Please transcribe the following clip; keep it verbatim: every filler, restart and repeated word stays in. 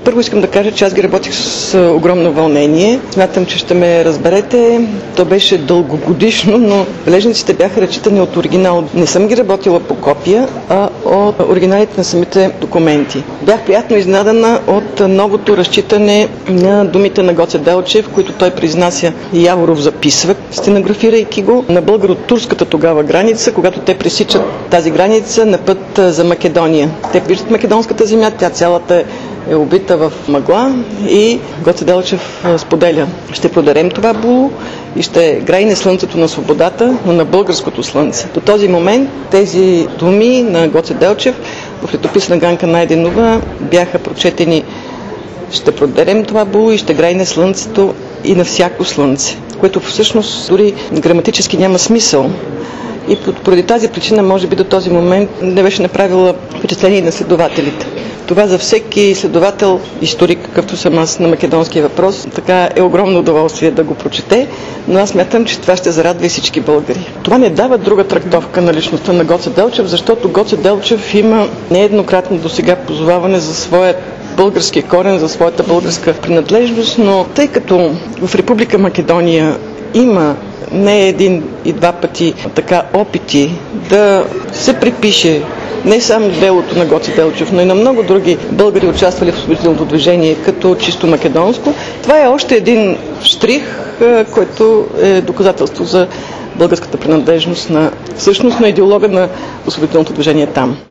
Първо искам да кажа, че аз ги работих с огромно вълнение. Смятам, че ще ме разберете. То беше дългогодишно, но бележниците бяха речитани от оригинал. Не съм ги работила по копия, а от оригиналите на самите документи. Бях приятно изненадана от новото разчитане на думите на Гоце Делчев, които той произнася и Яворов записва, стенографирайки го на българо-турската тогава граница, когато те пресичат тази граница на път за Македония. Те виждат македонската земя, тя цялата е убита в мъгла и Гоце Делчев споделя: ще продарем това було и ще грейне слънцето на свободата, но на българското слънце. До този момент тези думи на Гоце Делчев в летопис на Ганка Найденова бяха прочетени: ще продарем това було и ще грейне слънцето и на всяко слънце, което всъщност дори граматически няма смисъл. И поради тази причина, може би до този момент не беше направила впечатление на следователите. Това за всеки следовател, историк, какъвто съм аз на македонския въпрос, така е огромно удоволствие да го прочете, но аз смятам, че това ще зарадва и всички българи. Това не дава друга трактовка на личността на Гоце Делчев, защото Гоце Делчев има нееднократно досега позоваване за своя български корен, за своята българска принадлежност, но тъй като в Република Македония има не един и два пъти така опити да се припише не само делото на Гоце Делчев, но и на много други българи, участвали в освободителното движение като чисто македонско, това е още един штрих, който е доказателство за българската принадлежност на всъщност на идеолога на освободителното движение там.